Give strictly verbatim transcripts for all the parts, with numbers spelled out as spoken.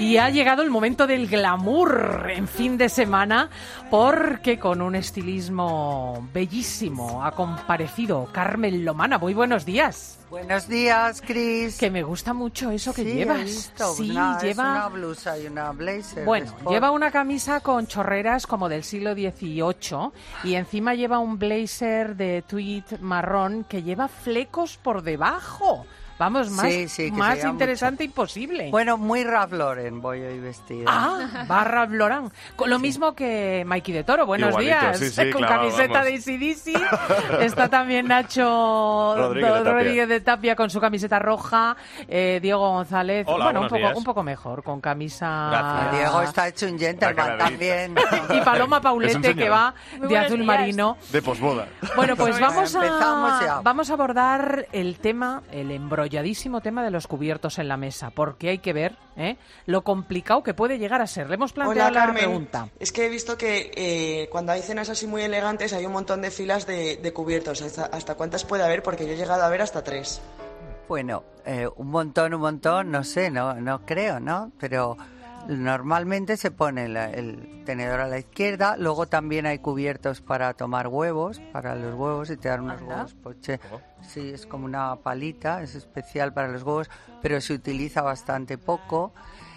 Y ha llegado el momento del glamour en fin de semana, porque con un estilismo bellísimo ha comparecido Carmen Lomana. Muy buenos días. Buenos días, Cris. Que me gusta mucho eso que sí, llevas. He visto. Sí, una, lleva es una blusa y una blazer. Bueno, lleva una camisa con chorreras como del siglo dieciocho y encima lleva un blazer de tweed marrón que lleva flecos por debajo. Vamos, más, sí, sí, más interesante mucho. imposible. Bueno, muy Ralph Lauren voy hoy vestida. Ah, va Ralph Lauren. Con lo sí. mismo que Mikey de Toro. Buenos Igualito, días. Sí, sí, con claro, camiseta vamos. de A C D C. Está también Nacho Rodríguez de Tapia, Rodríguez de Tapia con su camiseta roja. Eh, Diego González. Hola, bueno, un poco, días. un poco mejor, con camisa... Gracias. Diego está hecho un gentleman también. Y Paloma Paulete, que va Muy de azul días. marino. De posboda. Bueno, pues vamos a, vamos a abordar el tema, el embrolladísimo tema de los cubiertos en la mesa, porque hay que ver ¿eh? lo complicado que puede llegar a ser. Le hemos planteado Hola, la Carmen. pregunta. Es que he visto que eh, cuando hay cenas así muy elegantes hay un montón de filas de, de cubiertos. ¿Hasta, ¿Hasta cuántas puede haber? Porque yo he llegado a ver hasta tres. Bueno, eh, un montón, un montón, no sé, no, no creo, ¿no? Pero normalmente se pone la, el tenedor a la izquierda, luego también hay cubiertos para tomar huevos, para los huevos, y te dan unos ¿Anda? huevos poché. Sí, es como una palita, es especial para los huevos, pero se utiliza bastante poco.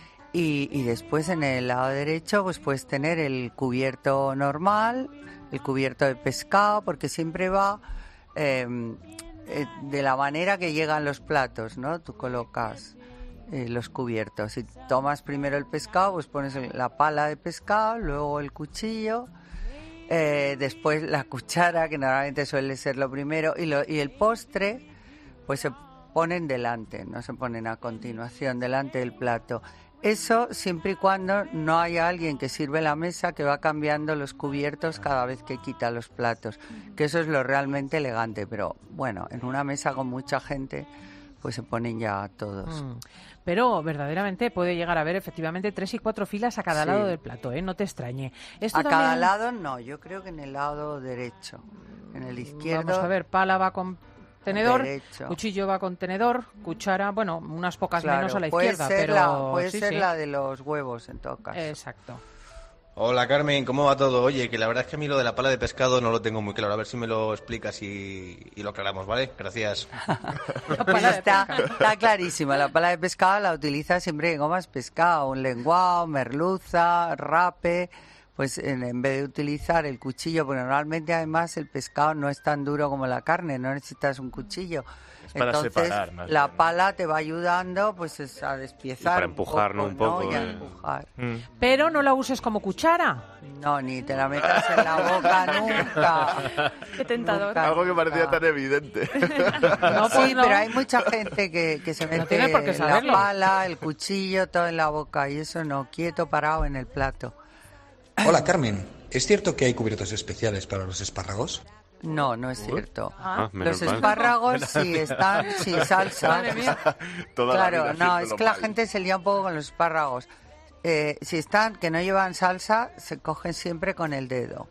Y, y después en el lado derecho pues puedes tener el cubierto normal, el cubierto de pescado, porque siempre va eh, eh, de la manera que llegan los platos, ¿no? Tú colocas eh, los cubiertos. Si tomas primero el pescado, pues pones la pala de pescado, luego el cuchillo, eh, después la cuchara, que normalmente suele ser lo primero, y, lo, y el postre, pues se ponen delante, no se ponen a continuación, delante del plato. Eso siempre y cuando no haya alguien que sirve la mesa que va cambiando los cubiertos cada vez que quita los platos, que eso es lo realmente elegante, pero bueno, en una mesa con mucha gente pues se ponen ya todos. Mm. Pero verdaderamente puede llegar a haber efectivamente tres y cuatro filas a cada Sí. lado del plato, ¿eh? No te extrañe. Esto A también... cada lado no, yo creo que en el lado derecho, en el izquierdo. Vamos a ver, pala va con tenedor, derecho. cuchillo va con tenedor, cuchara, bueno, unas pocas Claro, menos a la puede izquierda, ser pero la, puede sí, ser sí. la de los huevos en todo caso. Exacto. Hola Carmen, ¿cómo va todo? Oye, que la verdad es que a mí lo de la pala de pescado no lo tengo muy claro. A ver si me lo explicas y, y lo aclaramos, ¿vale? Gracias. La Pues pala de está, pescado. está clarísimo. La pala de pescado la utilizas siempre que comas pescado, un lenguado, merluza, rape. Pues en, en vez de utilizar el cuchillo, porque normalmente además el pescado no es tan duro como la carne, no necesitas un cuchillo. Es para Entonces separar, más la bien. pala te va ayudando pues es a despiezar Y para empujar, ¿no? Un poco, ¿no? Y a eh. empujar. Mm. Pero no la uses como cuchara. No, ni te la metas en la boca nunca. Qué tentador. Nunca, Algo que parecía nunca. tan evidente. No, pues Sí, no. pero hay mucha gente que, que se No mete tiene por qué la saberlo. pala, el cuchillo, todo en la boca y eso no, quieto, parado en el plato. Hola Carmen, ¿es cierto que hay cubiertos especiales para los espárragos? No, no es cierto. Ah, menos Los mal. espárragos sí están sin salsa. Madre mía. Toda la Claro, vida no, es haciéndolo que la mal. gente se lía un poco con los espárragos. Eh, si están que no llevan salsa, se cogen siempre con el dedo.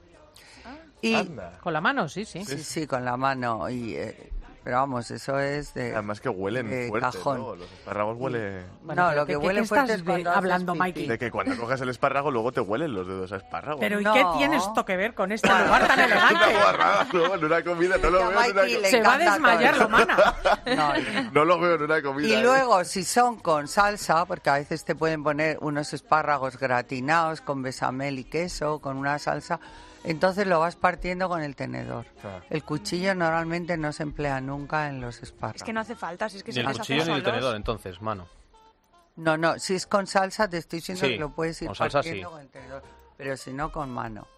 Y Anda. Con la mano, sí, sí. sí, sí, con la mano. Y, eh, pero vamos, eso es de, Además que huelen de fuerte, cajón. ¿no? Los espárragos huelen... Bueno, no, pero lo ¿qué- que qué- huele qué fuerte estás es cuando de- hablando, haces Mikey? pipí. De que cuando coges el espárrago luego te huelen los dedos a espárrago. Pero ¿y No. qué tiene esto que ver con este lugar tan Una elegante? guarrada, no, en una comida, no lo A veo en una Mikey co- le Se va a encanta desmayar, todo. Romana. No, y- No lo veo en una comida. Y ¿eh? luego, si son con salsa, porque a veces te pueden poner unos espárragos gratinados con bechamel y queso, con una salsa, entonces lo vas partiendo con el tenedor. Ah. El cuchillo normalmente no se emplea nunca en los espárragos. Es que no hace falta, si es que Ni se el les cuchillo hace ni el solos. tenedor, entonces, mano. No, no, si es con salsa te estoy diciendo Sí, que lo puedes ir con salsa partiendo sí. con el tenedor, pero si no con mano.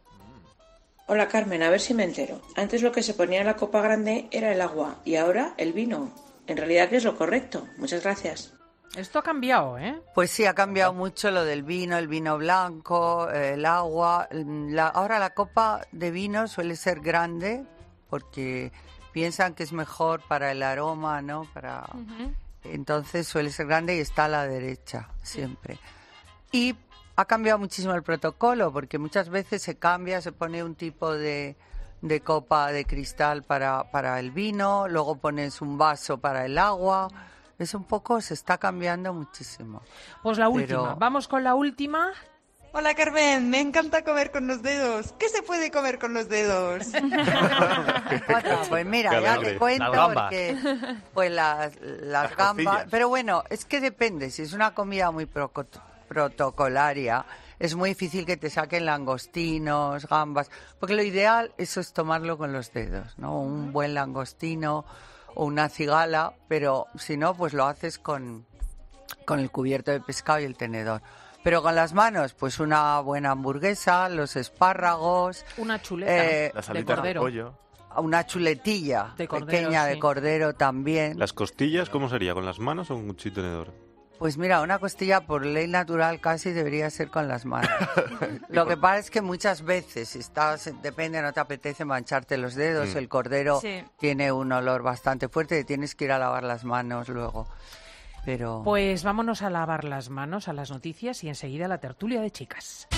Hola Carmen, a ver si me entero. Antes lo que se ponía en la copa grande era el agua y ahora el vino. En realidad, ¿qué es lo correcto? Muchas gracias. Esto ha cambiado, ¿eh? Pues sí, ha cambiado mucho lo del vino, el vino blanco, eh, el agua. La- ahora la copa de vino suele ser grande porque piensan que es mejor para el aroma, ¿no? Para Entonces suele ser grande y está a la derecha siempre. Y ha cambiado muchísimo el protocolo porque muchas veces se cambia, se pone un tipo de, de copa de cristal para, para el vino, luego pones un vaso para el agua. Es un poco, se está cambiando muchísimo. Pues la Pero- última, vamos con la última. Hola Carmen, me encanta comer con los dedos. ¿Qué se puede comer con los dedos? Bueno, pues mira, Qué ya alegre. te cuento Las gambas. porque pues las, las Las gambas, costillas. pero bueno, es que depende, si es una comida muy proco- protocolaria, es muy difícil que te saquen langostinos, gambas, porque lo ideal eso es tomarlo con los dedos, ¿no? Un buen langostino o una cigala, pero si no, pues lo haces con, con el cubierto de pescado y el tenedor. Pero con las manos, pues una buena hamburguesa, los espárragos, Una chuleta Eh, Las de alitas de cordero. pollo. una chuletilla De cordero, pequeña sí. de cordero también. ¿Las costillas cómo sería? ¿Con las manos o un cuchillo tenedor? Pues mira, una costilla por ley natural casi debería ser con las manos. Lo que pasa es que muchas veces, si estás, depende, no te apetece mancharte los dedos, Mm. el cordero Sí. tiene un olor bastante fuerte y tienes que ir a lavar las manos luego. Pero Pues vámonos a lavar las manos, a las noticias y enseguida la tertulia de chicas.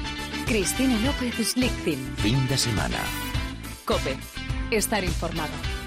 Cristina López Slichting. Fin de semana. COPE. Estar informado.